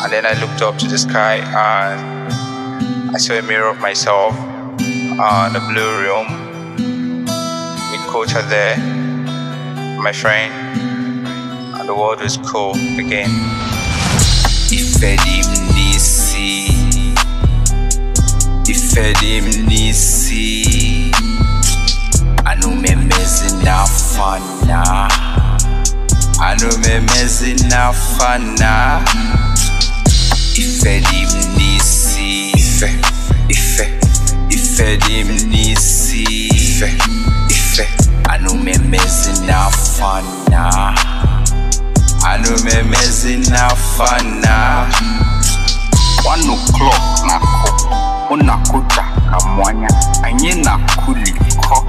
And then I looked up to the sky and I saw a mirror of myself in the blue room with Kota there, my friend, and the world was cool again. Ifedimnisi Anumemezina fana Ifedimnisi Ifedimnisi Anumemezina fana 1 o'clock nako unakuta kamwanya anye nakuliko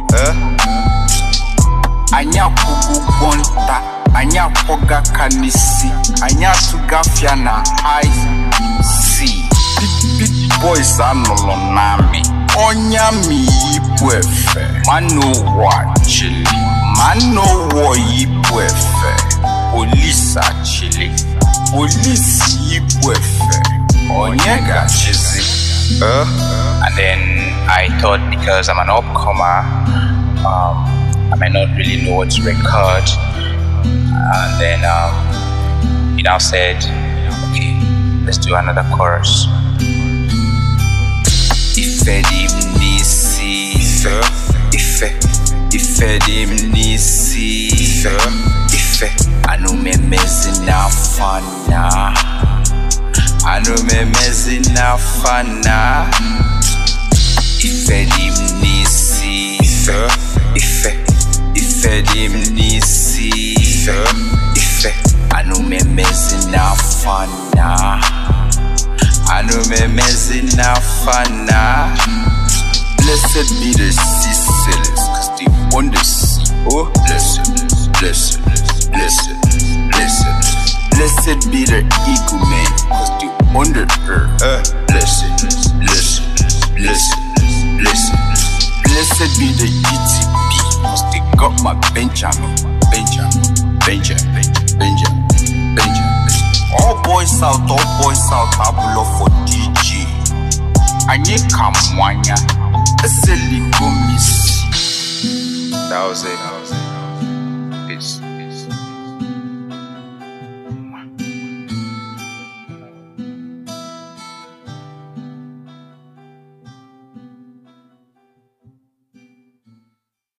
anya kugubonta anya koga kanisi anya tugafia na IC big boys anolo nami onya mi ipwefe mano wa chili mano wo ipwefe police chili police ipwefe onyega chizi. And then I thought, because I'm an upcomer, I might not really know what to record. And then he now said, okay, let's do another chorus. Ifedimnisi Anumemezina fana Ifedimnisi Anumemezina fana Blessed be the sea sailors, cause they on the sea. Oh, blessed be the eagle man, cause they on the earth. Blessed be the GTP, cause they got my Benjamin. All boys out, abulo for DJ. Anye kamwanya, eseli gomisi. That was it. Peace.